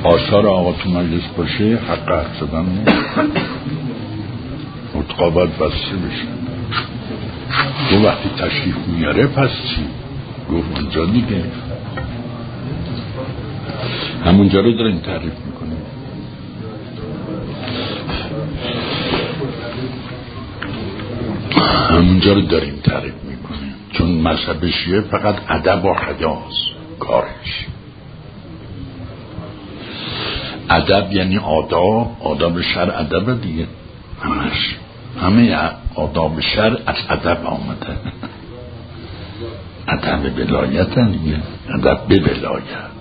آثار آقا تو مجلس باشه حق حرف زدن نیست، اتقا باید بسته بشه. تو وقتی تشریف میاره پس چی؟ گفت اونجا دیگه، همونجا رو داریم تعریف میکنیم. همونجا رو داریم تعریف میکنیم، چون مذهب شیعه فقط ادب و حیاست کارش. ادب یعنی آداب شرع ادب دیگه، همه آداب شرع از ادب آمده. ادب ولایت دیگه، ادب به ولایت.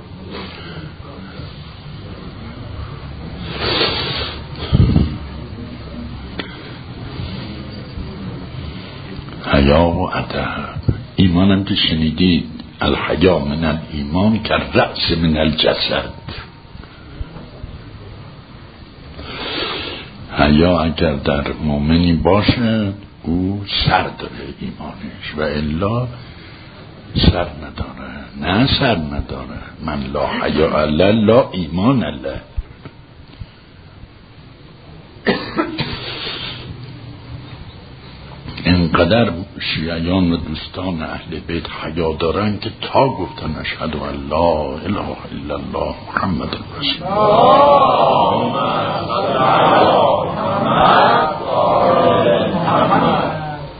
حیا و ادب. ایمانم که شنیدید الحیا من الایمان که رأس من الجسد. حیا اگر در مؤمنی باشه او سر داره ایمانش، و الا سر نداره. نه سر نداره، من لا حیا الا لا ایمان الا. اینقدر شیعیان و دوستان اهل بیت حیا دارن که تا گفتن اشهد ان لا اله الا الله محمد رسول الله،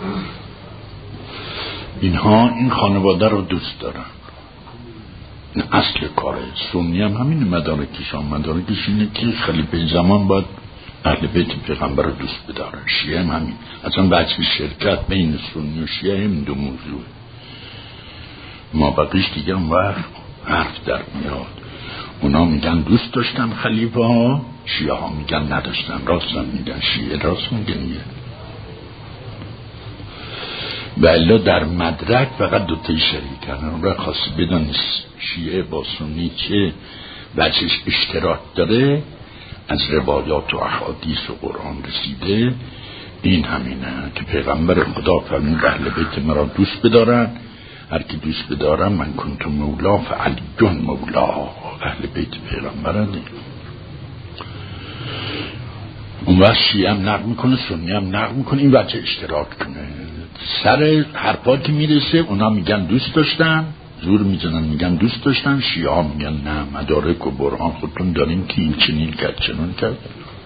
اینها این خانواده رو دوست دارن. این اصل کاره. سنی هم همین مدارکش اینه که خلیفه زمان باید اهل بیت پیغمبر رو دوست بداره. شیعه هم همین. اصلا بچه شرکت بین سنی و شیعه هم دو موضوع. ما بقیش دیگه هم حرف در میاد. اونا میگن دوست داشتم خلیفه ها، شیعه ها میگن نداشتم. راست هم میگن، شیعه راست میگن. بله در مدرک فقط دوتای شریکن. اون را خاصی بدانست شیعه با سنی چه بچهش اشتراک داره، از روایات و احادیث و قرآن رسیده. این همینه که پیغمبر خدا فرمود اهل بیت مرا دوست بدارن، هر کی دوست بدارن من کنت مولا فعلی مولا. اهل بیت پیغمبرن. اون وقت شیعه هم نقل میکنه، سنی هم نقل میکنه، این بچه اشتراک کنه. سر حرفا که میرسه اونا میگن دوست داشتن، زور میزنن میگن دوست داشتن. شیعه ها میگن نه، مدارک و برهان خودتون داریم که این چنین کرد چنون کرد.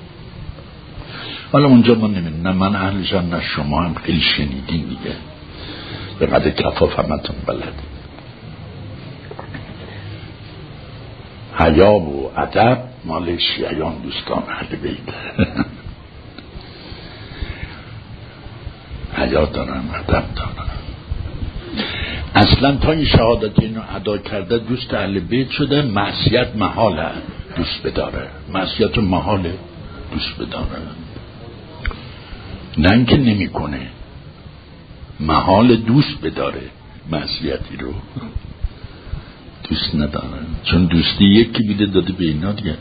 حالا اونجا ما نمید، نه من اهلشم نه شما هم خیلی شنیدین دیگه، به قدر کفاف همتون بلد. حیا و ادب مال شیعیان دوستان اهل بیت. حیا دارن، ادب دارن. اصلا تا این شهادت اینو ادا کرده دوست اهل بیت شده. معصیت محاله دوست بداره، معصیت محاله دوست بداره، نه اینکه نمی کنه، محال دوست بداره. معصیتی رو دوست نداره، چون دوستی یکی بیده داده به اینا دیگه.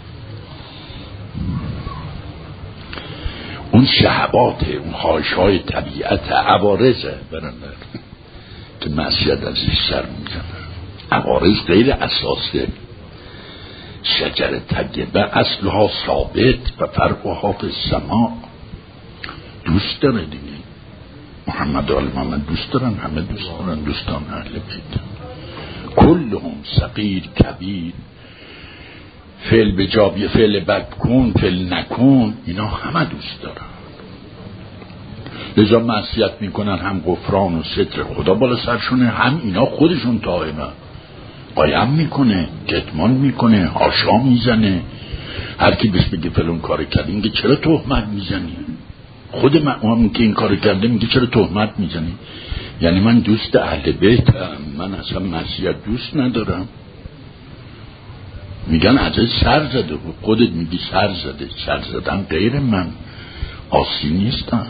اون شهواته، اون خواهش‌های طبیعت، عوارضه برندر که معصیت ازش سر میزنه. عوارض غیر اساسه. شجر طیبه اصلها ثابت و فرعها فی السماء. دوست داره دیگه. محمد و آل محمد دوست دارن، همه دوست دارن، دوستان اهل بیت. کلهم صغیر کبیر، فعل بجابی، فعل بد کن، فعل نکن، اینا همه دوست دارن. لذا معصیت میکنن، هم غفران و ستر خدا بالا سرشونه، هم اینا خودشون تائبه. قایم میکنه، کتمان میکنه، حاشا میزنه. هر کی بهش بگه فلان کار کردی میگه چرا تهمت میزنی؟ خود من که این کار کرده میگه چرا تهمت میزنی؟ یعنی من دوست اهل بیتم، من اصلا معصیت دوست ندارم. میگن ازش سر زده، خودت میگی سر زده. سر زدن غیر من آسی نیستم.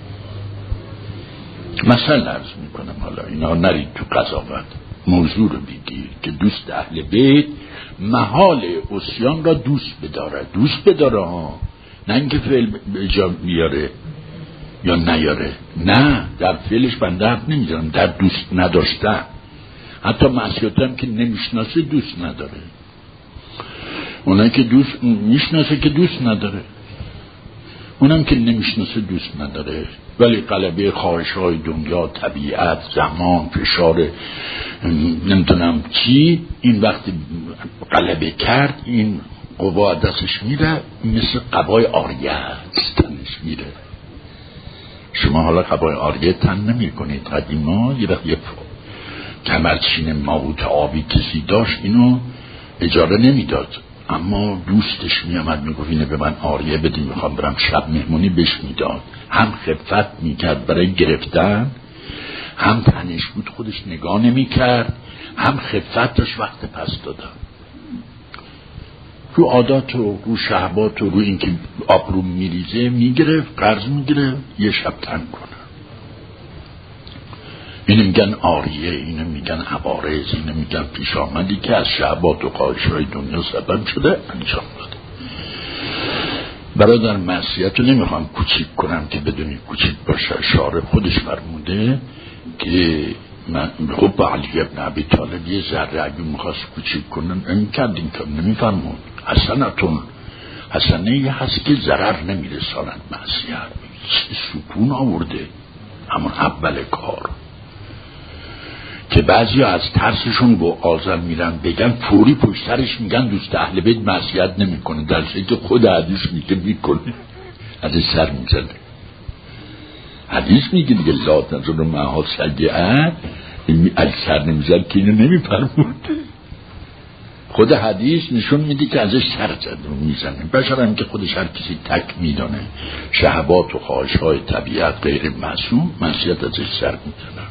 مثلا عرض میکنم، حالا اینا نرید تو قضاوت، موضوع رو بگیر که دوست اهل بیت محال عصیان را دوست بداره ها، نه اینکه فعل اجا بیاره یا نیاره. نه، در فعلش بنده حرف نمیزنم، در دوست نداشتن. حتی معصیت هم که نمیشناسه دوست نداره. اونایی که دوست میشناسه که دوست نداره، اونم که نمیشناسه دوست نداره. ولی غلبه خواهش‌های دنیا، طبیعت، زمان، فشار نمیدونم چی، این وقتی غلبه کرد این قوا دستش میره، مثل قبای آریه تنش میره. شما حالا قبای آریه تن نمی کنید. قدیما یه وقت یه کمرچین ماهوت آبی کسی داشت، اینو اجاره نمیداد، اما دوستش میامد میگفت اینه به من آریه بدی، میخوام برم شب مهمونی، بهش میداد. هم خفت میکرد برای گرفتن، هم تنش بود خودش نگاه نمیکرد، هم خفت داشت وقت پس دادن. رو عادات و رو شهبات و رو اینکه آبرو میریزه میگرفت، قرض میگرفت، یه شب تن کنه. اینو میگن آریه، اینو میگن عوارض، اینو میگن پیش آمدی که از شهبات و خواهش‌های دنیا سبب شده انجام داده. برادر معصیت رو نمیخوام کوچیک کنم که بدونی کوچیک باشه. شارع خودش فرموده که من خب علی ابن ابی طالب یه ذره اگه میخواست کوچیک کنن این کردیم که نمیفرمود. حسنه یه هست که ضرر نمیرساند معصیت، سکون آورده همون اول کار. که بعضی از ترسشون با آزم میرن بگن فوری پشترش میگن دوست اهل بیت معصیت نمیکنه، در حالی که خود حدیث میگه میکنه. حدیث سر میزنه، حدیث میگه دیگه لا تنظر معها سیئه، از سر نمیزن که اینو نمیفرمود. خود حدیث نشون میده که ازش سر زد رو میزنه. بشر هم که خودش هر کسی تک میدانه شهوات و خواهش‌های طبیعت غیر معصوم، معصیت ازش سر میزنه.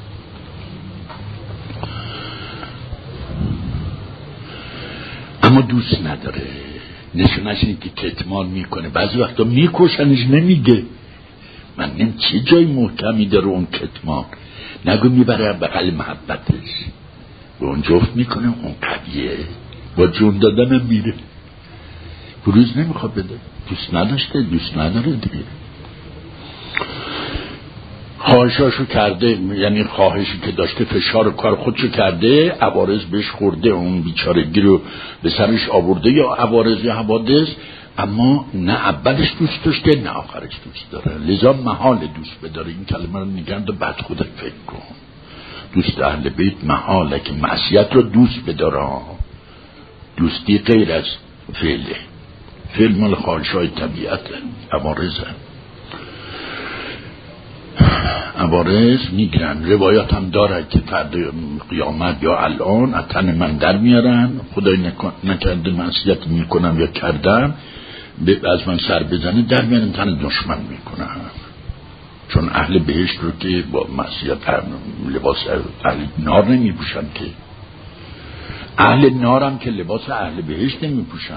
اما دوست نداره، نشونش اینه که کتمان میکنه. بعضی وقتا میکشنش، نمیگه. من نیم چه جای محکمی داره اون کتمان، نگو میبره بغل محبتش به اون جفت میکنه، اون قویه، با جون دادنم میره. بروز نمیخواد بده، دوست نداشته، دوست نداره دیگه. خواهشاشو کرده، یعنی خواهشی که داشته فشار کار خودشو کرده، عوارض بهش خورده، اون بیچارگی رو به سرش آورده، یا عوارض یا حوادث. اما نه اولش دوست داشته نه آخرش دوست داره. لذا محال دوست بداره. این کلمه رو میگن و بعد خودت فکر کن. دوست اهل بیت محاله که معصیت رو دوست بداره. دوستی غیر از فعله. فعل مال خواهش‌های طبیعته، عوارضه. عوارض میگیرن. روایات هم داره که فرد قیامت یا الان از تن من در میارن، خدای نکرده معصیت میکنم یا کردم از من سر بزنه، در میارن تن دشمن میکنن. چون اهل بهشت رو که با معصیت لباس اهل نار نمیپوشن، که اهل نار هم که لباس اهل بهشت نمیپوشن،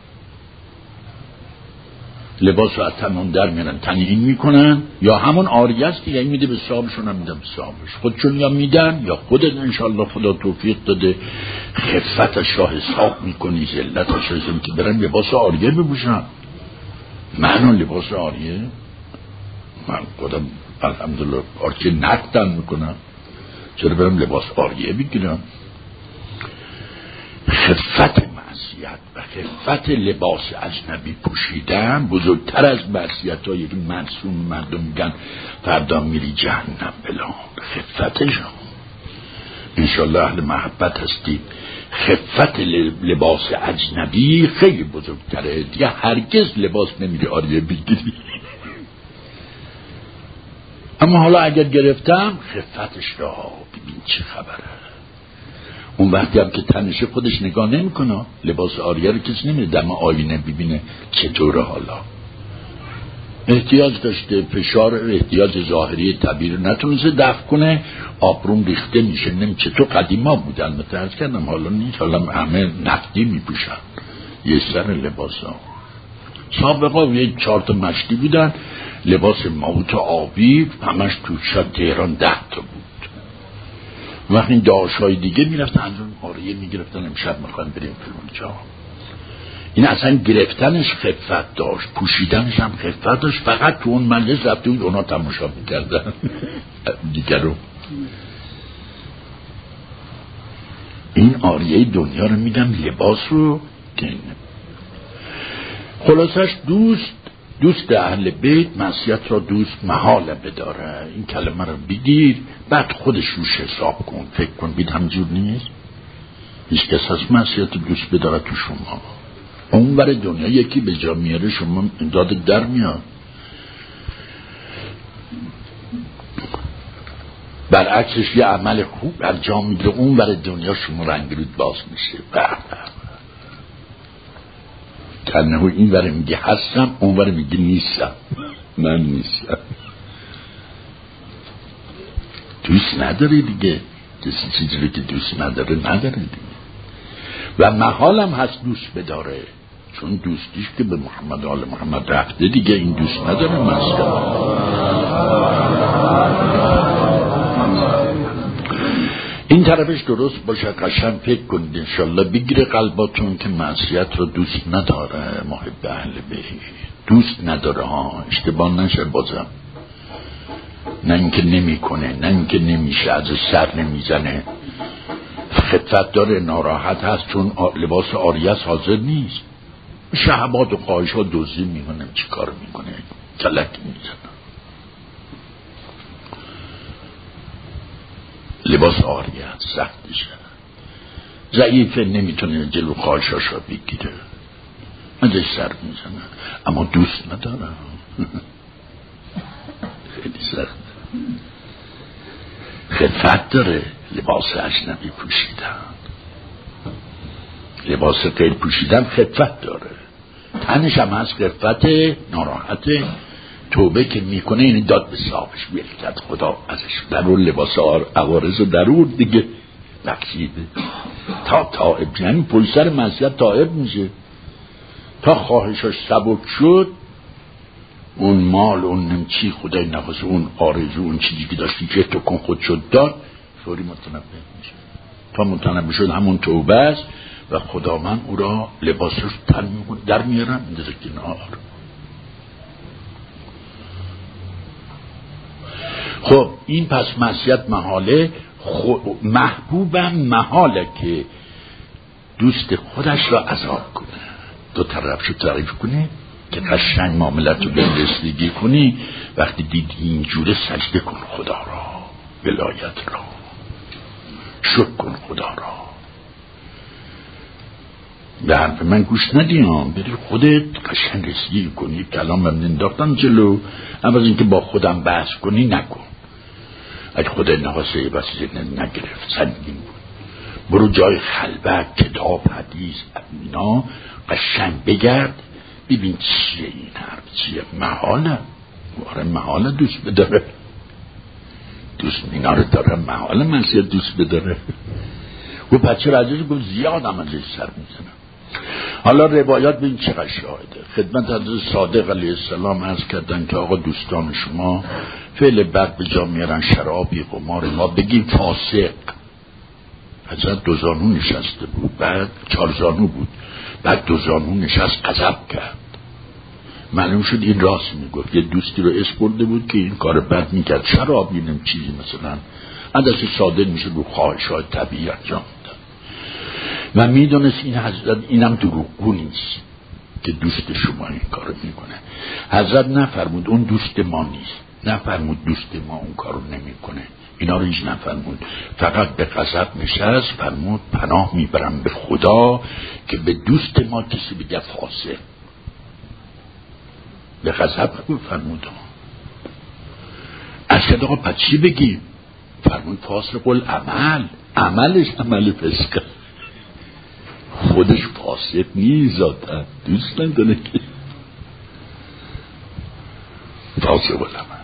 لباس رو از تنون در میرن، تنین میکنن، یا همون آریه است که یعنی میده به صاحبشون، هم میدن به صاحبش، خودشون یا میدن یا خودت انشالله خدا توفیق داده خفتش را حساب میکنی، ذلتش را که برن لباس آریه بپوشن. من لباس آریه، من خودم الحمدلله آریه نقدن میکنم، چرا برم لباس آریه بگیرم؟ خفت معصیت و خفت لباس اجنبی پوشیدن بزرگتر از معصیت هایی که معصوم مردم میگن فردا میری جهنم بلا. خفتش انشالله اهل محبت هستید. خفت لباس اجنبی خیلی بزرگتره دیگه. هرگز لباس نمیری آریه بگیری. اما حالا اگر گرفتم خفتش را ببین چه خبره. اون وقتی هم که تنشه خودش نگاه نمیکنه، لباس آریه رو کسی نمیده دم آینه ببینه چطوره. حالا احتیاج داشته، فشار احتیاج ظاهری طبیعی رو نتونسته دفع کنه، آبروم ریخته میشه. نمی چطور قدیما بودن متعرض کردم، حالا نیست، حالا همه نقدی میپوشن یه سر لباس ها. سابقا یه 4 تا مشتی بودن، لباس ماهوت آبی، همش تو شب تهران 10 تا بود. وقتی این داشتهای دیگه میرفتن از اون آریه میگرفتن، امشب میخوان بریم فلان جا. این اصلا گرفتنش خفت داشت، پوشیدنش هم خفت داشت. فقط تو اون مجلس رفته بود اونا تماشا میکردن دیگر رو. این آریه دنیا رو میگن لباس رو که خلاصش دوست اهل بیت معصیت را دوست محاله بداره. این کلمه رو بگیر، بعد خودش روش حساب کن، فکر کن، بید همجور نیست. هیچ کس از معصیت دوست بداره تو شما. اون برای دنیا یکی به جا میاره، شما امداد در میاد. برعکسش یه عمل خوب انجام میده، اون برای دنیا شما رنگ رود باز میشه. کنه این برای میگه هستم، اون برای میگه نیستم. من نیستم. دوست نداره دیگه، کسی چیزی رو که دوست نداره دیگه. و محالم هست دوست بداره، چون دوستیش که به محمد آل محمد رفته دیگه، این دوست نداره مسئله. این طرفش درست باشه، قشنگ فکر کنید انشالله بگیره قلباتون که معصیت رو دوست نداره. محب اهل بیت دوست نداره ها، اشتباه نشه بازم. نه اینکه نمی کنه، نه اینکه نمیشه، از سر نمیزنه، خفت داره، ناراحت هست چون لباس عاریه حاضر نیست، شهوات و خواهشات دزدی میکنه، چی کار میکنه، کلک میزنه. لباس عاریه سختشه، ضعیفه، نمیتونه جلو خواهشاشو بگیره، ازش سر میزنه، اما دوست نداره. خیلی سخت. خفت داره، لباس اجنبی پوشیدن، لباس غیر پوشیدن خفت داره، تنش هم هست خفت، ناراحت، توبه که میکنه یعنی داد به صاحبش، بیلکت خدا ازش درور لباس عوارض درور دیگه بخشیده تا تائب، یعنی پل سر معصیت تائب میشه، تا خواهشاش سبک شد، اون مال، اون چی خدای نخواست، اون آرزو، اون چیزی که داشتی که تو کن خود شد داد، فوری متنبه میشه. تا متنبه شد همون توبه است و خدا من او را لباسش در میارم میده کنار. خب این پس معصیت محاله، محبوبم محاله که دوست خودش را عذاب کنه، دو طرف شو تعریف کنه که قشنگ معاملت رو به رسیدگی کنی. وقتی دیدی اینجوره سجده کن خدا را، ولایت را، شکر کن خدا را، به حرف من گوش ندیم، بری خودت قشنگ رسیدگی کنی. کلام من انداختم جلو، اما از اینکه با خودم بحث کنی نکن. اگه خدا نخواسته بس نگرفت، سنگین بود، برو جای خلوت، کتاب، حدیث، اینا قشنگ بگرد، ببین چیه این حرف، چیه محاله. آره محاله دوست بداره، دوست اینا رو داره، محاله معصیت دوست بداره. و بچه رجوش گفت زیاد هم ازش سر میزنم. حالا روایات به این چقدر شاهده. خدمت حضرت صادق علیه السلام عرض کردن که آقا دوستان شما فعل بد به جا میارن، شرابی، قمار، ما بگیم فاسق. حضرت دو زانو نشسته بود، بعد 4 زانو بود، بعد 2 زانو نشست، غضب کرد. معلوم شد این راست میگفت. یه دوستی رو اسپرده بود که این کار بد میکرد، شراب اینم چیزی مثلا ازش صادر میشه، رو خواهشات طبیعی انجام میدن و میدونست این حضرت اینم دروغگو نیست که دوست شما این کارو میکنه. حضرت نفرمود اون دوست ما نیست، نفرمود دوست ما اون کارو نمیکنه، اینا رو هیچ نفرمود، فقط به غضب نشست، فرمود پناه میبرم به خدا که به دوست ما کسی بگه فاسق. به غضب فرمود. از که آقا پس چی بگیم؟ فرمود فاسق العمل، عملش عمل فسقه، خودش فاسق نیست، ذاتاً دوست نداره که فاسق العمل.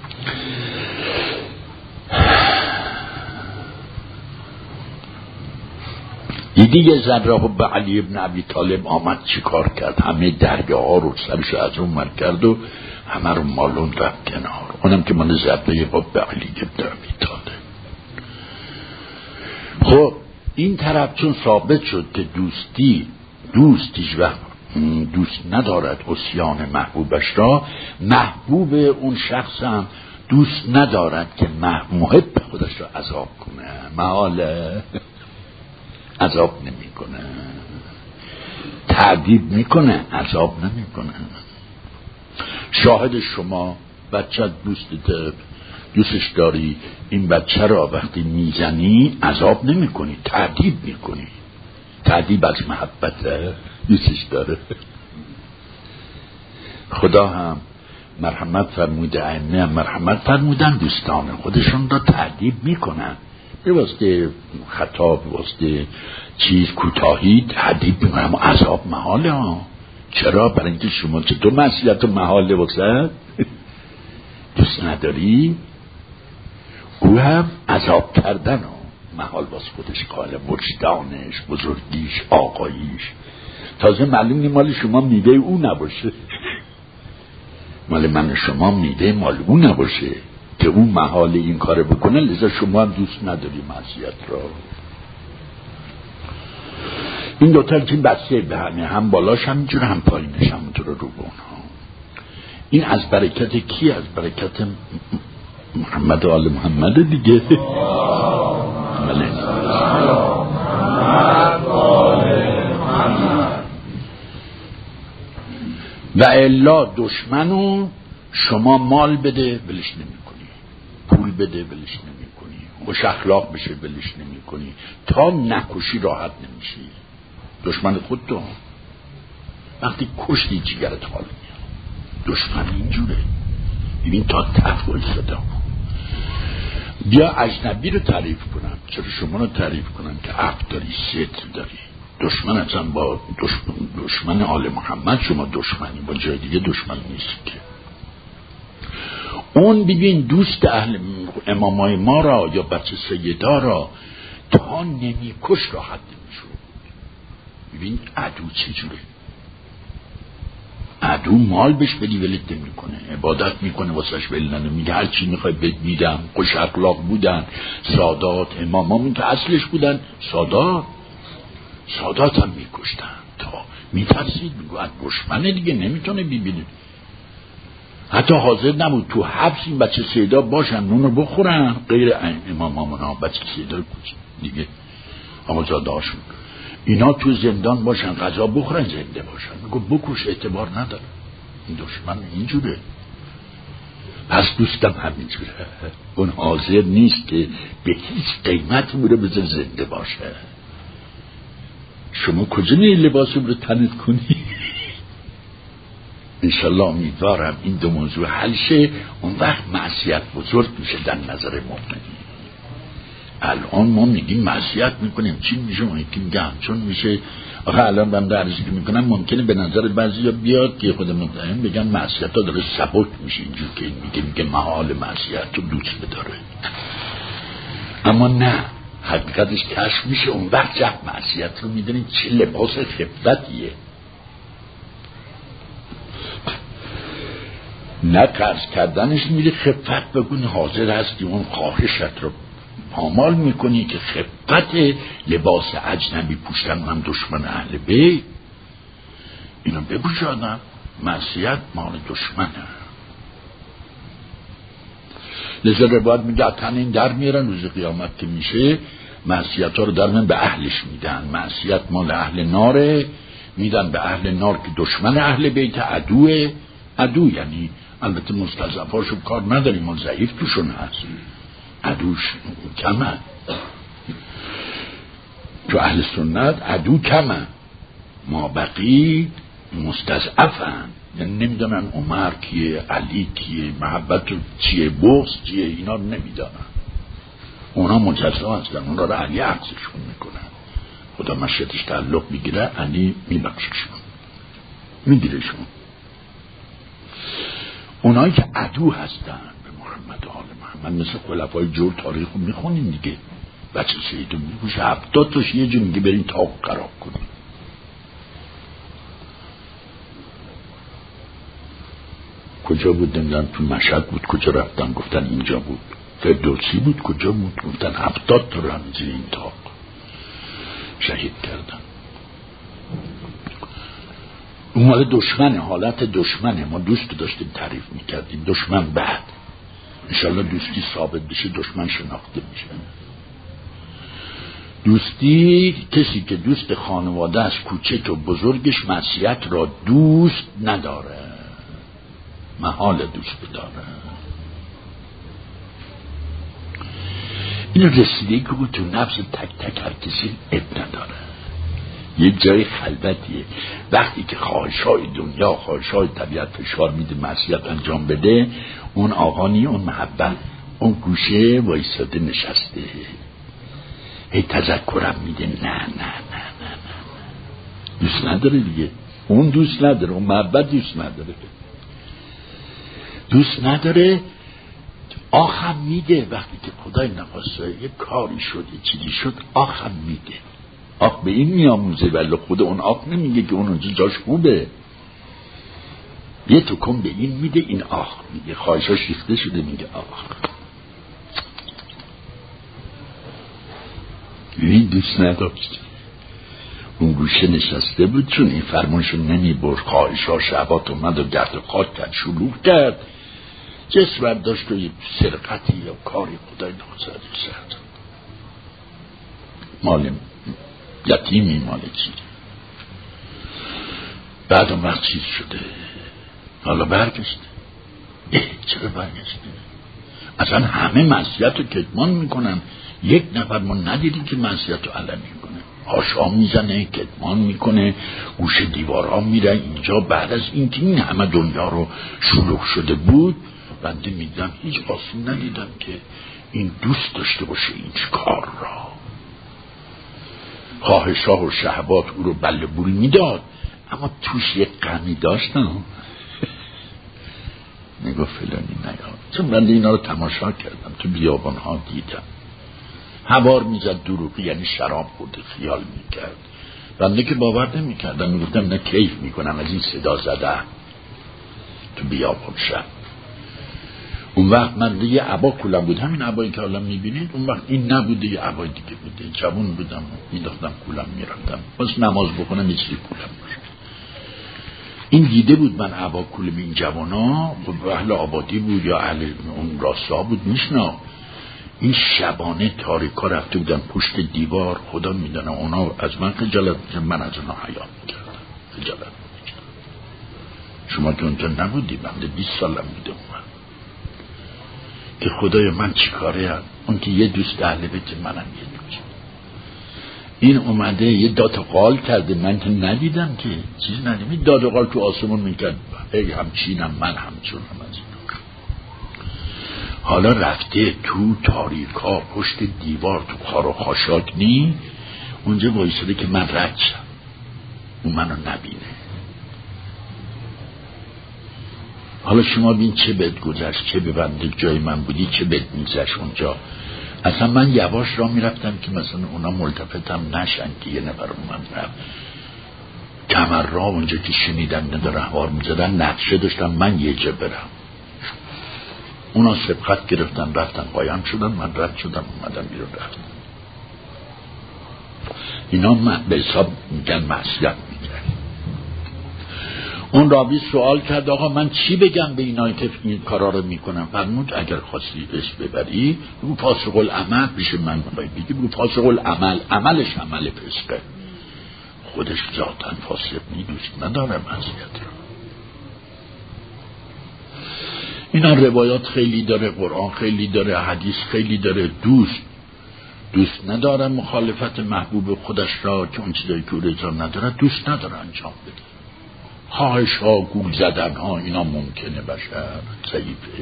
دیدی یه ذره به علی ابن ابی طالب آمد چی کار کرد؟ همه درگه ها رو سرش از اون مر کرد و همه رو مالون رفت کنار. اونم که من ذره به علی ابن ابی طالب. خب این طرف چون ثابت شد که دوستیش وقت دوست ندارد عصیان محبوبش را، محبوب اون شخص هم دوست ندارد که محب خودش را عذاب کنه، محاله عذاب نمی کنه. تعذیب میکنه، عذاب نمیکنه. شاهد شما بچه دوستش داری، این بچه را وقتی میزنی عذاب نمیکنی، تعذیب میکنی. تعذیب از محبت دوستش داره. خدا هم مرحمت فرموده، ائمه هم مرحمت فرمودن، دوستان خودشون را تعذیب میکنن به واسطه خطا، به واسطه چیز کوتاهی تعذیب میکنن، اما عذاب محاله ها. چرا؟ برای اینکه شما چطور معصیت و محاله واسه دوست نداری، او هم عذاب کردن و محال باز خودش قائل، وجدانش، بزرگیش، آقاییش. تازه معلوم نی مال شما میده او نباشه، مال من شما میده مال او نباشه که اون محال این کار بکنه، لذا شما هم دوست نداری معصیت را. این دوتا که بسته به همه، هم بالاش هم اینجور هم پایینش همونطور رو به اونها. این از برکت کی؟ از برکت محمد و آل محمد دیگه. و الا دشمنو شما مال بده ولش نمی کنی، پول بده ولش نمی کنی، خوش اخلاق بشه ولش نمی کنی، تا نکشی راحت نمیشی. دشمن خود تو وقتی کشتی جیگرت حال میاد. دشمن اینجوره. ببین تا تفویل صدا. بیا اجنبی رو تعریف کنم، چرا شما رو تعریف کنم که عقل داری، ستر داری. دشمن اصلا با دشمن آل محمد شما دشمنی، با جای دیگه دشمن نیست که. اون ببین دوست اهل امامای ما را یا بچه سیدا را تا نمیکش راحت نمیشو. ببین عدو چجوره. عدو مال بهش بدی ولت نمیکنه، عبادت میکنه واسش ول نمیگه، هر چی میخوای بهت میدم. خوش اخلاق بودن، سادات، امامامون که اصلش بودن سادات هم میکشتن، تا میترسید، میگو از دشمنه دیگه نمیتونه ببینید. حتی حاضر نبود تو حبس این بچه سیدا باشن نونو بخورن، غیر امامامون ها بچه سیدا دیگه آموزاده هاشون، اینا تو زندان باشن غذا بخورن زنده باشن. میگو بکش، اعتبار نداره. این دشمن اینجوره. پس دوستم همینجوره، اون حاضر نیست که به هیچ قیمتی بوده بذار زنده باشه. شما کجا می لباس رو تنت کنی؟ انشالله امیدوارم این دو موضوع حل شه، اون وقت معصیت بزرگ میشه در نظر مؤمنین. الان ما میگیم معصیت میکنیم چی میشه، اون یکی میگه همچون میشه. آخه الان بنده عرضی که میکنم ممکنه به نظر بعضی بیاد که خود متهم بگن معصیت ها داره سبک میشه، اینجور که این میگه محال معصیت رو دوست بداره. اما نه، حقیقتش کشف میشه، اون وقت جب معصیت رو میدونیم چه لباس خفتیه. نه قرض کردنش میره خفت بگون حاضر هستی اون خواهشت رو پامال میکنی که خفت لباس اجنبی پوشتن هم دشمن اهل بیت. اینو بپوش آدم، معصیت مال دشمنه. لذا روایت میگه تن این در میرن روز قیامت که میشه معصیت ها رو در من به اهلش میدن. معصیت مال اهل ناره، میدن به اهل نار که دشمن اهل بیت، عدو یعنی البته مستضعفاشو کار نداریم، ما ضعیف توشون هست، عدوش کمه. تو اهل سنت عدو کمه، ما بقی مستضعفن، یعنی نمیدونن عمر کیه، علی کیه، محبت چیه، بغض چیه، اینا رو نمیدونن. اونا مجزا هستن، اونا رو علی عکسشون میکنن. خدا مشیتش تعلق میگیره، علی میبخششون، میگیرشون. اونایی که عدو هستن به محمد و آل محمد، مثل خلفای جور تاریخ رو میخونیم دیگه. بچه سیدو میگوشه 70 تاش یه جور میگه برین تاق قرار کنیم. کجا بود نمیدن، تو مشهد بود، کجا رفتن گفتن اینجا بود، فردوسی بود، کجا بود گفتن 70 تا رمزی این تاق شهید کردن. اون مال دشمنه، حالت دشمنه. ما دوست داشتیم تعریف میکردیم، دشمن بعد انشالله دوستی ثابت بشه، دشمن شناخته میشه. دوستی کسی که دوست خانواده از کوچک و بزرگش معصیت را دوست نداره، محال دوست بداره. این رسیدگی که تو نفس تک تک هر کسی اب نداره، یک جای خلوتیه. وقتی که خواهشای دنیا، خواهشای طبیعت فشار میده معصیت انجام بده، اون آقانی، اون محبت اون گوشه وایساده نشسته، هی تذکرم میده نه نه نه نه نه، دوست نداره دیگه. اون دوست نداره، اون محبت دوست نداره. آخم میده وقتی که خدای نخواسته یه کاری شد، یه چیزی شد، آخم میده. آخ به این میاموزه، ولی خود اون آخ نمیگه که اون اونجا جاش خوبه. یه تکون به این میده، این آخ میگه، خواهشا شیفته شده میگه آخ. این دوست نداشت، اون گوشه نشسته بود، چون این فرمانشو نمیبرد، خواهشا شعبات اومد و گرد و خاک کرد، شلوغ کرد، جس برداشت و یه سرقتی یا کاری خدای نخواسته کرد، مال یتیمی، مال چی. بعد اون وقت چیز شده، حالا برگشته. چرا برگشته؟ اصلا همه معصیت رو کتمان میکنن، یک نفر ما ندیدیم که معصیت رو علنی کنه. هاشا میزنه، کتمان میکنه، گوشه دیوارها میره اینجا. بعد از اینکه این همه دنیا رو شلوغ شده بود، بنده میدم هیچ آسون ندیدم که این دوست داشته باشه این کار را. خواهشاه و شهوات او رو بله بوری میداد، اما توش یک غمی داشتن. نگاه فلانی نیاد، چون بنده اینا رو تماشا کردم، تو بیابانها دیدم. هوار میزد دروغی، یعنی شراب خورده خیال میکرد. بنده که باور نمیکردم، میگفتم نه کیف میکنم از این صدا زده تو بیابان شب. اون وقت من یه عبا کلم بود، همین عبایی که حالا میبینید، اون وقت این نبوده، یه عبای دیگه بوده. جوان بودم، میداختم کلم میرفتم، بس نماز بخونم یه چیزی کلم باشه. این دیده بود من عبا کلم این جوانا، اهل آبادی بود یا اهل اون راستا بود، میشنا. این شبانه تاریکا رفته بودن پشت دیوار، خدا میدانه اونا از من خجالت میکردن، من از اونا حیا میکردم، خجالت میکردم. شما که اونجا نبودی، بنده 20 سالم بوده اون که خدای من چی کاره هم؟ اون که یه دوست اهل بیت، منم یه دوست. این اومده یه داد و قال کرده، من که ندیدم که چیز ندیدم. این داد و قال تو آسمون میکرد، ای همچینم من همچونم از این. حالا رفته تو تاریکا پشت دیوار، تو خار و خاشاک نی، اونجا وایساده که من رد شم، اون منو نبینه. حالا شما بین چه بد گذشت، چه ببنده جای من بودی، چه بد میگذشت اونجا. اصلا من یواش را میرفتم که مثلا اونا ملتفتم نشن که یه نفر من رفت کمر را اونجا که شنیدم نداره هوار میزدن، نقشه داشتم من یه جا برم. اونا سبقت گرفتن رفتن، قایم شدن، من رد شدم اومدم بیرون رفتم. اینا به حساب میگن معصیت میگن. اون راوی سوال کرد آقا من چی بگم به اینایی که این کارا رو میکنم؟ فرمود اگر خواستی اسم ببری بگو فاسق العمل، پیش من بگی بگو فاسق العمل، عملش عمل فسقه، خودش ذاتاً فاسق دوست نداره معصیت رو. اینا روایات خیلی داره، قرآن خیلی داره، حدیث خیلی داره. دوست نداره مخالفت محبوب خودش را که اون چیزایی که رضا نداره دوست نداره انجام بده. خواهش ها، گول زدن ها، اینا ممکنه بشر ضعیفه.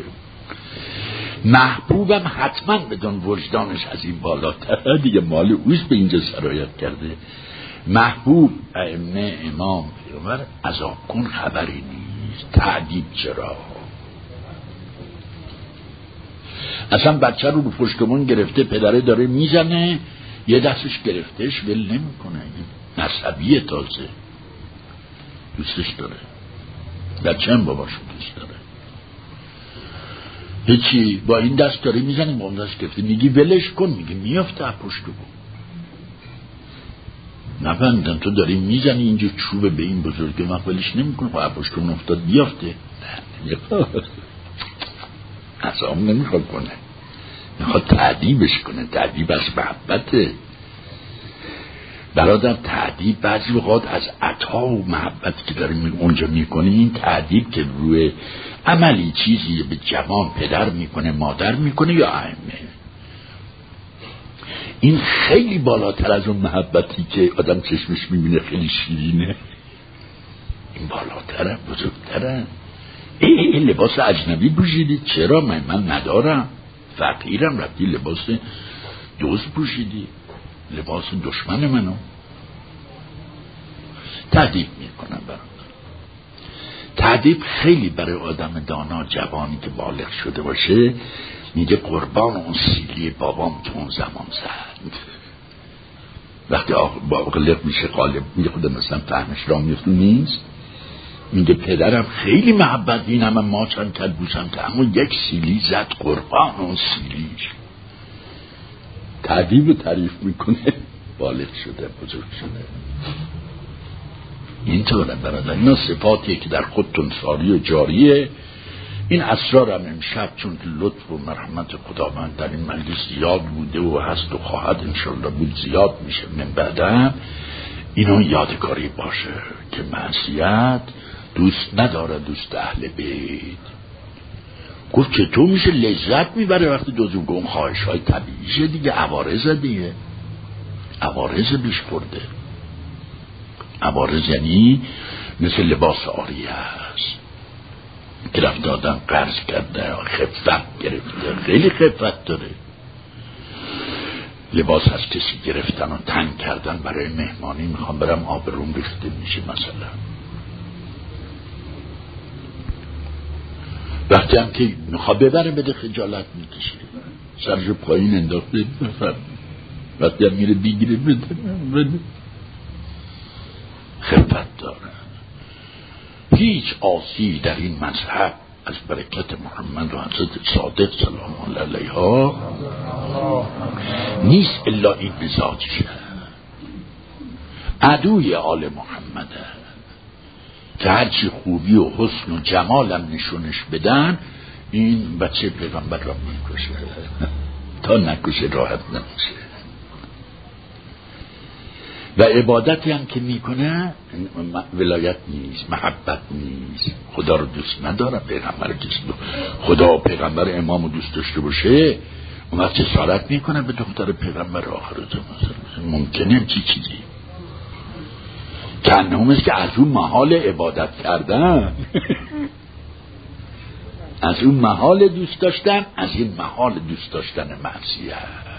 محبوبم حتما بدون وجدانش از این بالاتر دیگه، مال اوست به اینجا سرایت کرده. محبوب ائمه امام پیغمبر عذاب کن خبری نیست، تعدیب چرا؟ اصلا بچه رو پشتمون گرفته، پدره داره میزنه، یه دستش گرفتهش ول نمی کنه، نسبیه، تازه دوستش داره، بچه هم باباشو دوست داره. هیچی با این دست داره میزنه، با اون دست گرفته، میگی ولش کن، میگی میافته پشتمون. نفهمیدن تو داری میزنی اینجا چوبه به این بزرگه، من ولش نمی کنه، خواهد پشتمون افتاد بیافته. نه اصلا نمیخواد کنه، میخواد تعدیبش کنه. تعدیب از محبته. برادر تعدیب بعضی وقات از عطا و محبتی که داریم اونجا میکنیم، این تعدیب که روی عملی چیزی به جوان پدر میکنه، مادر میکنه یا ائمه، این خیلی بالاتر از اون محبتی که آدم چشمش میبینه خیلی شیرینه. این بالاتره، بزرگتره. ای لباس اجنبی پوشیدی، چرا؟ من ندارم، فقیرم، رفتی لباس دوست پوشیدی، لباس دشمن منو. تعدیب میکنم برام. تعدیب خیلی برای آدم دانا جوانی که بالغ شده باشه میگه قربان اون سیلی بابام تو اون زمان زد. وقتی بالغ میشه غالب میگه خود مثلا فهمش را میفته نیست، میگه پدرم خیلی محبت این همه ما چند کرد بوشم که اما یک سیلی زد، قربان اون سیلیش. تعدیب تعریف میکنه، بالغ شده، بزرگ شده. اینطوره برادر. اینا صفاتیه که در خودتون ساری و جاریه. این اسرار هم امشب چون که لطف و مرحمت خداوند در این مجلس زیاد بوده و هست و خواهد انشالله بود زیاد میشه من بعدم، اینو یادگاری باشه که معصیت دوست نداره دوست اهل بیت. گفت چطور میشه لذت میبره وقتی دوزوگم خواهش های طبیعیشه دیگه، عوارض دیگه، عوارض بیش برده. عوارض یعنی مثل لباس آریه است که رفت آدم قرض کرده، خفت گرفته، خیلی خفت داره. لباس از کسی گرفتن و تنگ کردن برای مهمانی، میخوام برم آبروم ریخته میشه مثلا. وقتی هم که میخواه ببره بده خجالت میکشه، سرشو پایین انداخته بفرد، وقتی هم میره بیگیره بده. خفت داره. هیچ آسی در این مذهب از برکت محمد و حضرت صادق سلام الله علیها نیست الا این مزاجشه. عدوی آل محمده که هرچی خوبی و حسن و جمالم نشونش بدن، این بچه پیغمبر را میکشه، تا نکشه راحت نمیشه. و عبادتی هم که میکنه ولایت نیست، محبت نیست، خدا رو دوست نداره، پیغمبر دوست خدا و پیغمبر امام دوست داشته باشه اون وقت جسارت میکنه به دختر پیغمبر آخر زمان. ممکنه چیزی کنهم است که از اون محال عبادت کردن از اون محال دوست داشتن، از این محال دوست داشتن معصیت،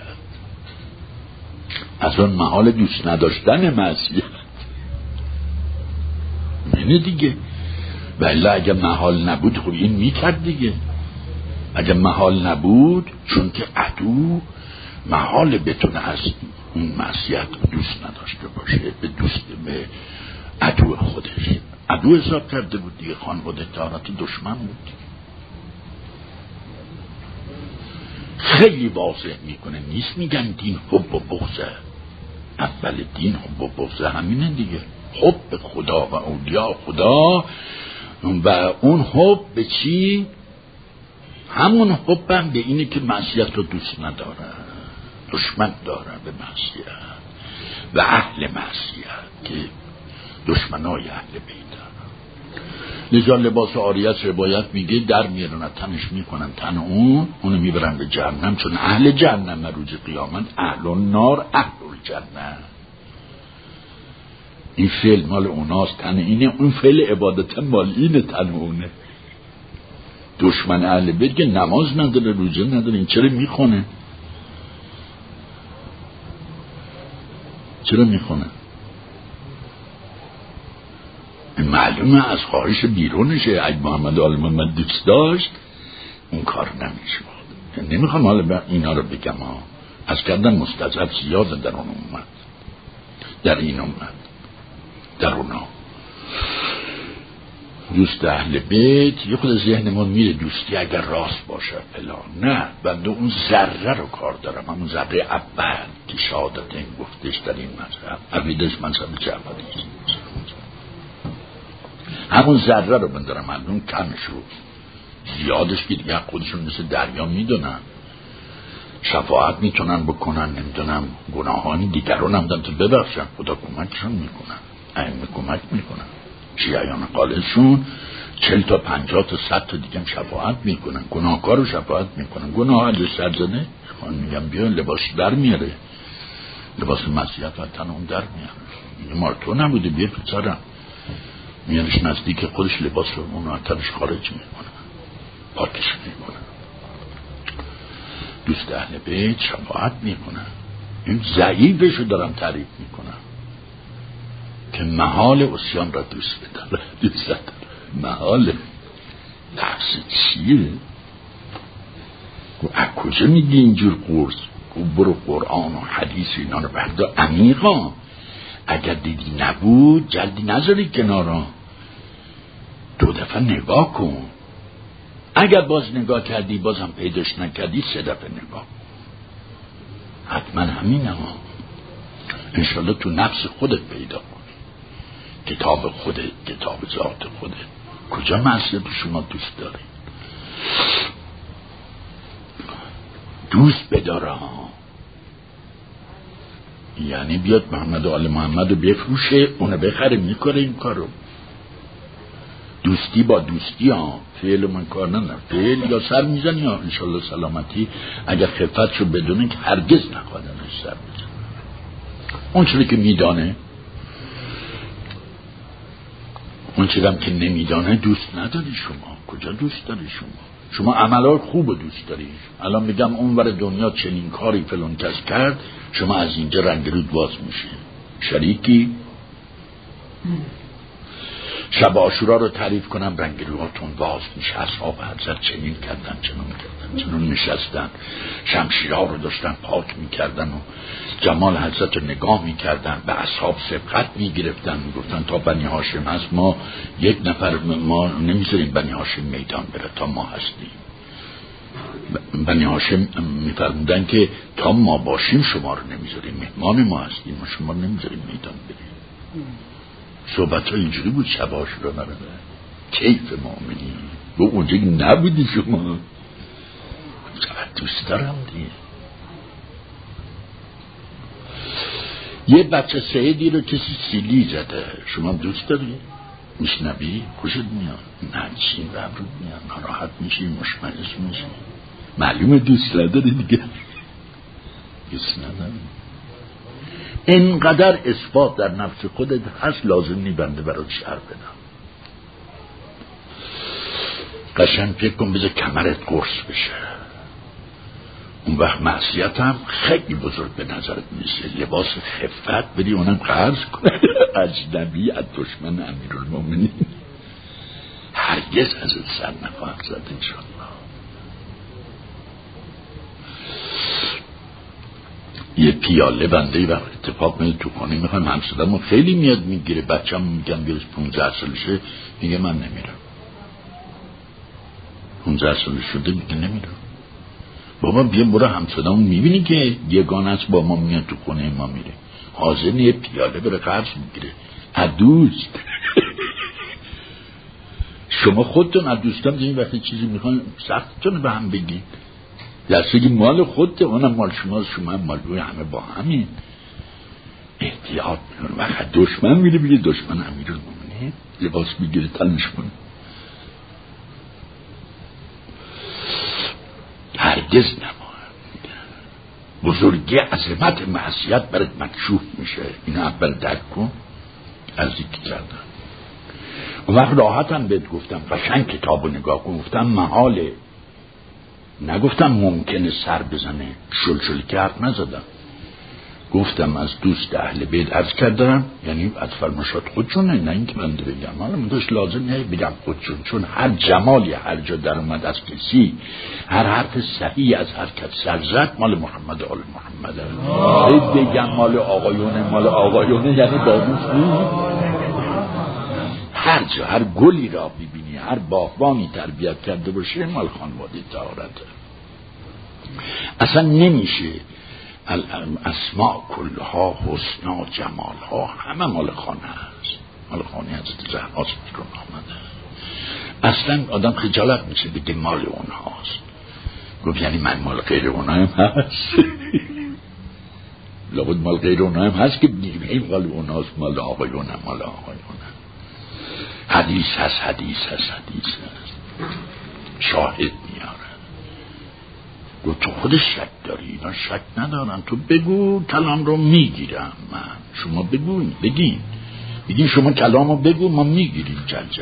از اون محال دوست نداشتن معصیت. اینه دیگه. ولی اگه محال نبود خب این میکرد دیگه. اگه محال نبود، چون که عدو محال بتونه از اون معصیت دوست نداشته باشه، به دوست به عدو خودش عدو حساب کرده بود دیگه. خانواده طهارت دشمن بود دیگه. خیلی واضح میکنه، نیست میگن دین حب و بغضه. اول دین حب و بغضه همینه دیگه. حب خدا و اولیاء خدا، و اون حب به چی؟ همون حب هم به اینه که معصیت رو دوست نداره، دشمن داره به معصیت و اهل معصیت که دشمنای اهل بیت. لذا لباس عاریت روایت میگه در میرن تنش میکنن تن اونو میبرن به جهنم، چون اهل جهنم روز قیامت اهل النار اهل الجنه. این فعل مال اوناست، تن اینه، اون فعل عبادت مال اینه، تن اونه. دشمن اهل بیت که نماز نداره، روزه نداره، این چرا میخونه؟ چرا میخونه؟ معلومه از خواهش بیرونشه. اگه محمد آل محمد دوست داشت اون کار نمیشود. نمیخوام حالا اینا رو بگم ها، از کردن مستضعف زیاده در اون اومد، در این اومد، در اونا. دوست اهل بیت یه خود ذهنمون میره دوستی اگر راست باشه فلان، نه، بنده اون ذره رو کار دارم، همون ذره اول که شهادت این گفتش در این مذهب، عقیدش مذهب جعفری، همون ذره رو بندارم، معلوم کمش رو، زیادش که دیگه خودشون مثل دریا میدونن. شفاعت میتونن بکنن، نمیدونم گناهان دیگران هم تو ببخشن، خدا کمکشون میکنن، ائمه کمک میکنن، شیعیان خالصشون 40 تا 50 تا 100 تا دیگه هم شفاعت میکنن، گناهکار رو شفاعت میکنن. گناه از سر زنه من میگم بیا لباس در میاره، لباس مسیحیت و تن اون در میاره، مال تو نبوده، بیا پسرم، میانش نزدیک خودش لباس رو اون رو تنش خارج میکنه، پاکش میکنه. دوست اهل بیت شفاعت میکنن. این ضعیفش رو دارم تعریف میکنم که محال عصیان را دوست بداره، دوست داره محال. لحظه چیه؟ از کجا میگی اینجور قرص؟ برو قرآن و حدیث اینا رو بردا عمیقا، اگر دیدی نبود جلدی نذاری کنارا، 2 دفعه نگاه کن، اگر باز نگاه کردی بازم پیداش نکردی 3 دفعه نگاه کن. حتما همین ها انشالله تو نفس خودت پیدا کنی، کتاب خودت، کتاب ذات خودت. کجا معصیت شما دوست داری؟ دوست بداره ها، یعنی بیاد محمد و آل محمد رو بفروشه، اونو بخره، میکنه این کارو. دوستی با دوستی ها، فعل من کار ندارم، فعل یا سر میزنی یا انشالله سلامتی، اگر خفت شو بدونه که هرگز نخوادنش سر میزن. اون چیزی که میدانه، اون چیزی که نمیدانه دوست نداری شما. کجا دوست داری شما عملای خوب دوست داری. الان میگم اون ور دنیا چنین کاری فلان کس کرد، شما از اینجا رنگ رود باز میشه، شریکی. شب عاشورا رو تعریف کنم، رنگ روهاتون باز میشه، اصحاب حضرت چنین کردن، چنون نشستن، شمشیرها رو داشتن پاک میکردن و جمال حضرت رو نگاه میکردن، به اصحاب سبقت میگرفتن، میگفتن تا بنی هاشم هست ما 1 نفر ما نمیذاریم بنی هاشم میدان بره تا ما هستیم. بنی هاشم میفرمودن که تا ما باشیم شما رو نمیذاریم، مهمان ما هستیم، ما شما نمیذاریم میدان بریم. صحبت ها اینجوری بود. شب عاشورا نرده کیف مؤمنی و اونجا نبودی شما. چقدر دوست دارم دیگه. یه بچه سعیدی رو کسی سیلی زده، شما دوست داری؟ میشنبی؟ خوشت میاد؟ نچین و عبرود میاد، ناراحت میشی، مشمعز میشی، معلومه دوست نداری دیگه. دوست نداری. اینقدر اثبات در نفس خودت هست، لازم نی بنده برات شعر بدم. قشنگ فکر کن بذار کمرت قرص بشه، اون وقت معصیت هم خیلی بزرگ به نظرت میشه. لباس خفت بدی اونم قرض کنه، اجنبی از دشمن امیرالمومنین، هرگز از سر نخواهد زد انشاءالله. یه پیاله بنده وقت اتفاق میده تو خانه، میخوایم همسادمون خیلی میاد میگیره، بچم میگم بیارش 15 سالشه، میگه من نمیرم. 15 سالش شده میگه نمیرم. بابا بیا برو همسادمون، میبینی که یگانه است با ما میاد تو خونه ما میره، حاضر یه پیاله بره قرض میگیره دوست. شما خودتون از دوستان این وقتی چیزی میخوان سختتون به هم بگید، دستگی مال خودت، اونم مال شماست، شما هم مال روی همه با همین. احتیاط میکنه. وقت دشمن میره بگه دشمن امیرالمومنین، لباس میگیره تنش کنه. هرگز نماید. بزرگی عظمت معصیت برات مکشوف میشه. این اول درک کن. از ذکر کردن اون وقت راحتم بهت گفتم قشنگ کتابو نگاه کن، گفتم محاله، نگفتم ممکنه سر بزنه، شلشل که حرف نزدم. گفتم از دوست اهل بیت عرض کردم، یعنی از فرماشات خودشونه، نه اینکه من بگم، حالا من داشت لازم نه بگم خودشون، چون هر جمالی هر جا در اومد از کسی، هر حرف صحیح از هر کس سر زد مال محمد آل محمد. بگم مال آقایونه یعنی بابوس نیست. هر جا هر گلی را ببینی، هر باغبانی تربیت کرده باشه مال خانواده طهارته. اصلا نمیشه اسماء کلها حسنا جمالها همه مال خانه هست، مال خانه حضرت زهراست بیرون آمده. اصلا آدم خجالت میشه بگه مال اونهاست. گفت یعنی من مال غیر اونایم هست؟ لابد مال غیر اونایم هست که بگیم مال اوناست، مال آقایونم، مال آقایونم. حدیث هست. شاهد میاره. گفت تو خودش شک داری؟ اینا شک ندارن، تو بگو کلام رو میگیرم من. شما بگین شما کلام رو بگو، ما میگیریم جل.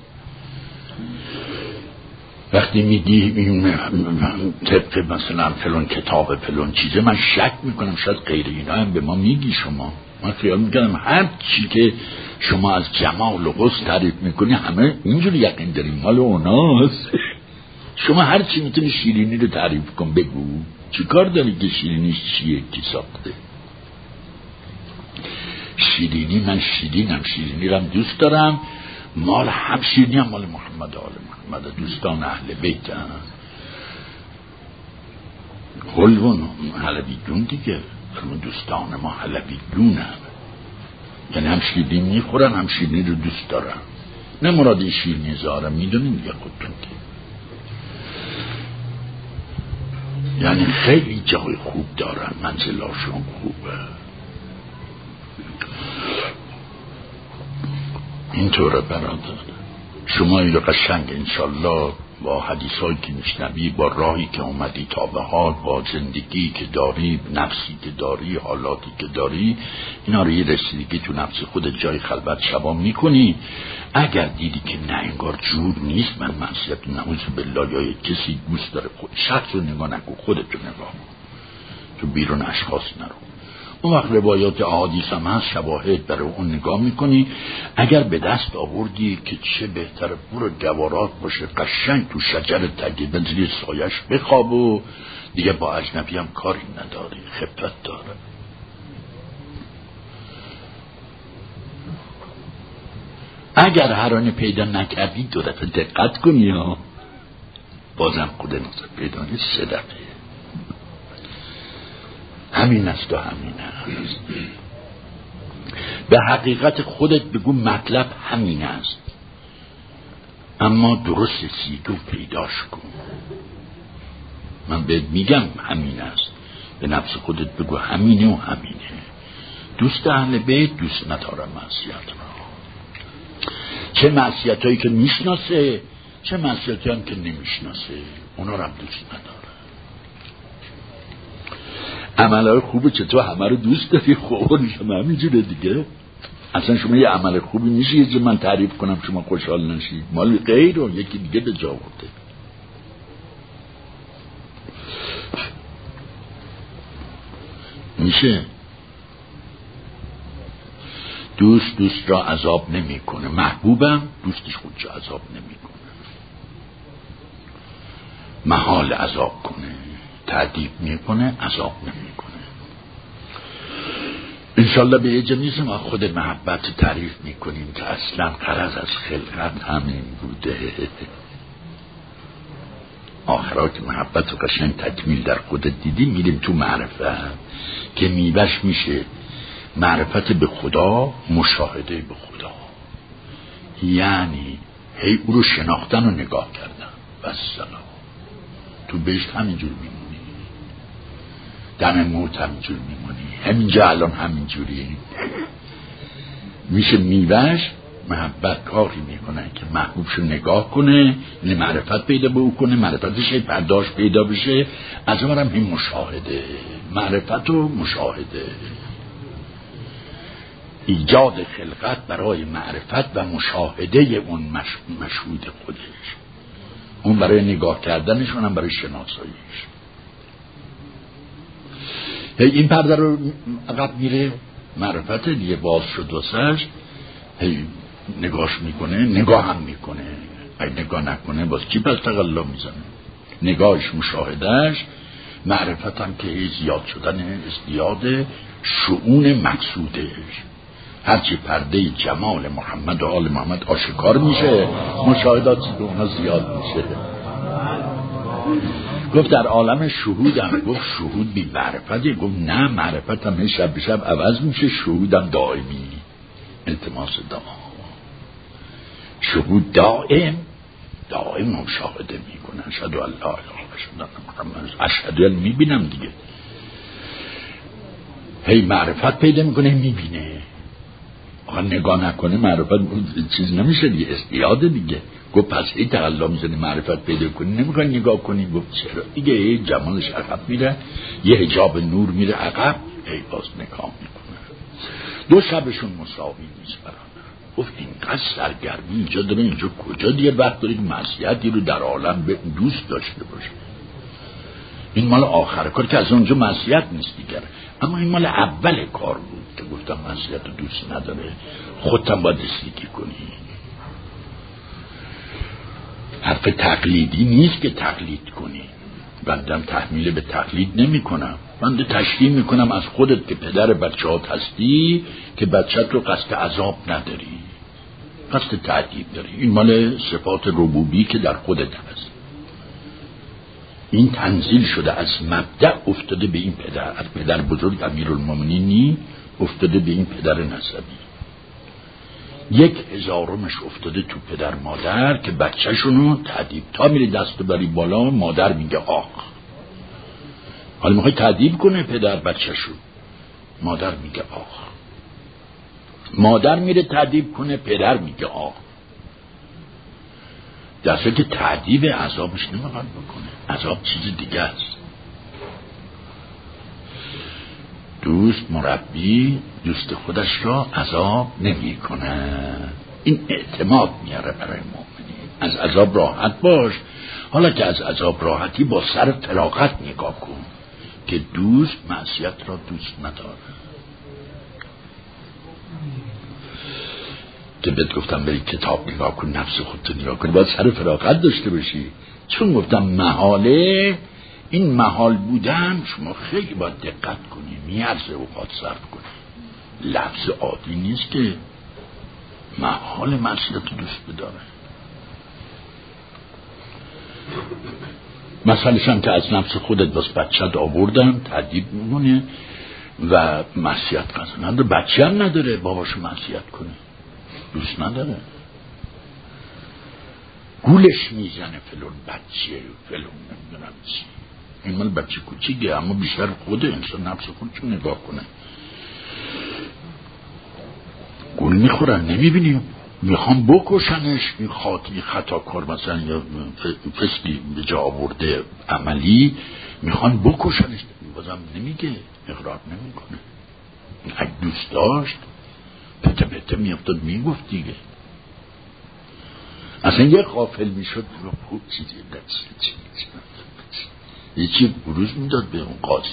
وقتی میگی طبق مثلا فلان کتاب فلان چیزه، من شک میکنم شاید غیر اینا هم به ما میگی شما. من خیال میکنم هر چی که شما از جمال و حسن تعریف میکنی همه اینجوری یقین داریم مال اوناست. شما هر چی میتونی شیرینی رو تعریف کن، بگو چی کار داری که شیرینی چیه، کی ساخته شیرینی؟ من شیرینی رو هم دوست دارم، مال هم شیرینی هم مال محمد آل محمد، دوستان اهل بیت هم حلوان حلبیدون دیگه، دوستان ما حلبیدون هم، یعنی هم شیرینی میخورن هم شیرینی رو دوست دارن. نه مراد این شیرینی زارم، میدونین دیگه خودتون که یعنی خیلی جای خوب دارن، منزلاشون خوبه. اینطوره برادر. شما این رو قشنگ انشالله با حدیثایی که میشنوی، با راهی که اومدی تا به حال، با زندگی که داری، نفسی که داری، حالاتی که داری، اینا رو یه رسیدگی تو نفس خودت جای خلوت شبا میکنی. اگر دیدی که نه انگار جور نیست، من معصیت نعوذ بالله، یا کسی دوست داره، شخص رو نگاه نکن، خودت رو نگاه کن، تو بیرون اشخاص نرو. اون وقت روایات احادیث هم هست، شواهد برای اون نگاه میکنی. اگر به دست آوردی که چه بهتره، برو جوارات باشه قشنگ تو شجر تگی بنزلی سایش بخواب و دیگه با اجنبی هم کاری نداری، خفت داره. اگر هر آنه پیدا نکردی 2 دفعه دقت کنی ها، بازم خود نظر پیدا نیست، 3 دفعه. همین است و همین است. به حقیقت خودت بگو مطلب همین است، اما درست رسیدو پیداش کن. من بهت میگم همین است، به نفس خودت بگو همینه و همینه. دوست اهل بیت دوست نداره معصیت را، چه معصیت هایی که میشناسه، چه معصیت هایی که نمیشناسه، اونا رو هم دوست نداره. عملهای خوبه چطور همه رو دوست داری؟ خب شما همینجوره دیگه. اصلا شما یه عمل خوبی میشه یه من تعریف کنم شما خوشحال نشید، مال غیر رو یکی دیگه به جا برده. میشه دوست را عذاب نمیکنه، محبوبم دوستش خودشو عذاب نمیکنه، محال عذاب کنه، تعذیب میکنه، عذاب نمیکنه. انشالله به یه جمیزه ما خود محبت تعریف میکنیم که اصلا غرض از خلقت همین بوده. آخرا که محبت و قشنگ تکمیل در خودت دیدی، میریم تو معرفت که میوش میشه معرفت به خدا، مشاهده به خدا، یعنی هی او رو شناختن و نگاه کردن و سلام. تو بهشت همینجور میمونی، دم موت همینجور میمونی، همینجا الان همینجوری میشه میوش. محبت کاری میکنه که محبوبشو نگاه کنه، معرفت پیدا به او کنه، معرفتش پرداش پیدا بشه. از اونم این مشاهده، معرفت و مشاهده، ایجاد خلقت برای معرفت و مشاهده اون مشهود خودش، اون برای نگاه کردنش، اونم برای شناساییش. این پرده رو عقب میره، معرفت دیگه باز شد واسش، نگاش میکنه، نگاه هم میکنه. اگه نگاه نکنه باز کی پس تقلا میزنه؟ نگاهش، مشاهدهش، معرفت هم که زیاد شدن ازدیاد شؤون مقصودش. هرچی پرده جمال محمد و آل محمد آشکار میشه، مشاهدات به اونا زیاد میشه. گفت در عالم شهودم، گفت شهود بی معرفتی، گفت نه، معرفت هم شب به شب عوض میشه، شهودم دائمی، التماس دام. شهود دائم مشاهده میکنن. اشهد ان لا اله الا الله من اشهد میبینم دیگه. هی معرفت پیدا میکنه میبینه. آقا نگاه نکنه معرفت چیز نمیشه دیگه، استیاده دیگه. گفت پس ای تقلا میزنی معرفت پیدا کنی نمیخوای نگاه کنی. گفت چرا دیگه؟ ای جمالش عقب میره، یه حجاب نور میره عقب، ای باز نگاه میکنه. دو شبشون مساوی نیست برادر. گفت اینقدر سرگرمی اینجا داره، اینجا کجا دیگه وقت داره که معصیتی رو در عالم به دوست داشته باشه؟ این مال آخر کار که از اونجا معصیت نیست دیگر، اما این مال اول کار بود که گفتم معصیت رو دوست نداره، خودتم باید رسیدگی کنی. حرف تقلیدی نیست که تقلید کنی. بندم تحمیل به تقلید نمی کنم، بنده تشریح می کنم از خودت که پدر بچه‌هات هستی که بچه‌ت رو قصد عذاب نداری، قصد تعذیب داری. این مال صفات ربوبی که در خودت هست. این تنزیل شده از مبدأ افتاده به این پدر، از پدر بزرگ امیرالمومنینی افتاده به این پدر نسبی. 1000 افتاده تو پدر مادر که بچه‌شونو تعذیب، تا میره دستو بری بالا مادر میگه آخ. حالا میخوای تعذیب کنه پدر بچه‌شو، مادر میگه آخ. مادر میره تعذیب کنه پدر میگه آخ. در صورتی که تعذیب عذابش نمیخواد بکنه، عذاب چیز دیگه است. دوست مربی دوست خودش را عذاب نمی کنه. این اعتماد میاره برای مؤمنین. از عذاب راحت باش. حالا که از عذاب راحتی با سر فراغت نگاه کن که دوست معصیت را دوست نداره. که بهت گفتم بری کتاب نگاه کن، نفس خودت نگاه کن، باید سر فراغت داشته باشی. چون گفتم محاله، این محال بودن شما خیلی باید دقت کنی، میارزه اوقات صرف کنی. لفظ عادی نیست که محال معصیت دوست بداره. مثلش هم که از نفس خودت باز بچت آوردن تعذیب میمونه و معصیت قصد نداره. بچه هم نداره باباشو معصیت کنه، دوست نداره، گولش میزنه فلون بچه فلون نمیدونم چی. این مال بچه کوچیگه، اما بیشتر خود انسان نفس خودشو نگاه کنه. گول میخورن نمیبینیم، میخوام بکشنش. این خطاکار مثلا یا فسقی به جا آورده عملی، میخوان بکشنش، بازم نمیگه، اقرار نمیکنه. اگه دوست داشت پته پته میافتاد میگفت دیگه. اصلا یه غافل میشد خوب یه چی بروز میداد به اون قاضی.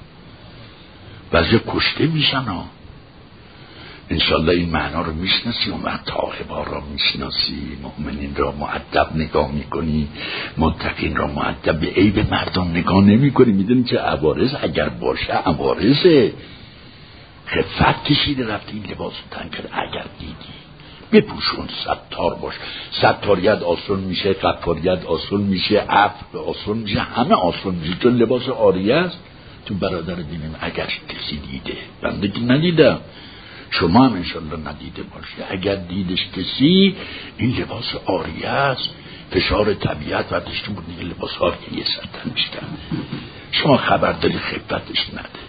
بعضی کشته میشن ها. انشالله این معنا رو میشناسی، اون وقت تائبا را میشناسی، مؤمنین را مؤدب نگاه میکنی، متقین را مؤدب، به عیب مردم نگاه نمیکنی. میدونی چه عوارض اگر باشه، عوارضه. خفت کشیده رفتی این لباس رو تن کرد، اگر دیدی بپوشون، ستار باش. ستاریت آسون میشه، غفاریت آسون میشه، عفو آسون میشه، همه آسون میشه، چون لباس عاریه است. تو برادر دینم اگر کسی دیده، بنده که ندیدم، شما هم انشالله ندیده باشه، اگر دیدش کسی، این لباس عاریه است، فشار طبیعت و دشتون بود دیگه لباس عاریه سرتن میشکن، شما خبرداری خفتش نده.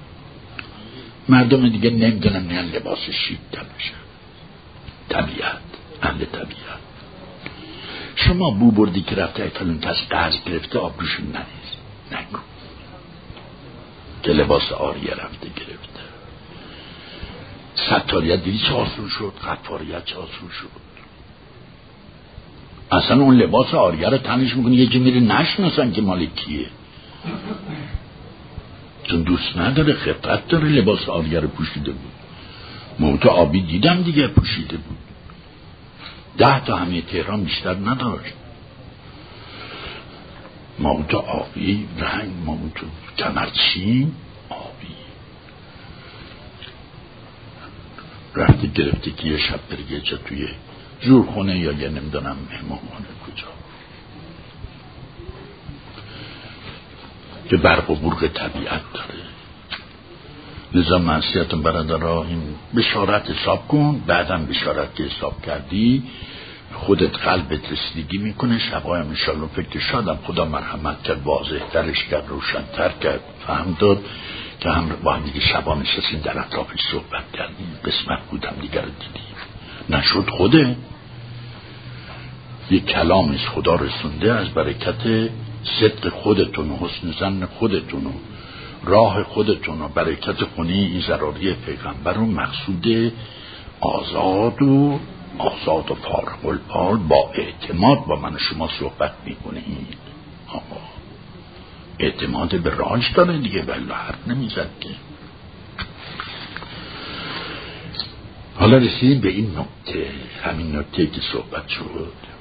مردم دیگه نمیدونم نیان لباس شیک تنشن، طبیعت، اهل طبیعت. شما بو بردی که رفته فلان کس قرض گرفته آبروشون نریز، نگو که لباس عاریه رفته گرفته. ستاریت دیدی چه آسون شد، غفاریت چه آسون شد. اصلا اون لباس عاریه رو تنش میکنی یکی میره نشناسن که مال کیه، چون دوست نداره، خفت داره. لباس عاریه رو پوشیده بود، موت آبی دیدم دیگه پوشیده بود، 10 تا همه تهران بیشتر نداشت. موت آبی رنگ، موت کمرچین آبی. رفته گرفته که یه شب بره یه جا توی جورخونه یا یه نمیدونم مهمانخانه کجا که برق و برق طبیعت داره. لذا معصیتون برادرها این بشارت حساب کن، بعدم بشارت که حساب کردی خودت قلبت رسیدگی میکنه. شبایم انشالله فکر شادم خدا مرحمت کرد، واضح ترش کرد، روشن تر کرد، فهم داد که هم با هم دیگه شبا نشستیم در اطرافش صحبت کردیم، قسمت بودم دیگر دیدیم. نشد خوده یک کلامی از خدا رسونده، از برکت صدق خودتون و حسن زن خودتون و راه خودتون و برکت خونی این ضراری پیغمبر و مقصود آزاد و فارغ البال با اعتماد با من و شما صحبت میکنیم. اعتماد به راهش داره دیگه، ولی حرف نمیزد که. حالا رسیدیم به این نکته، همین نکته که صحبت شد.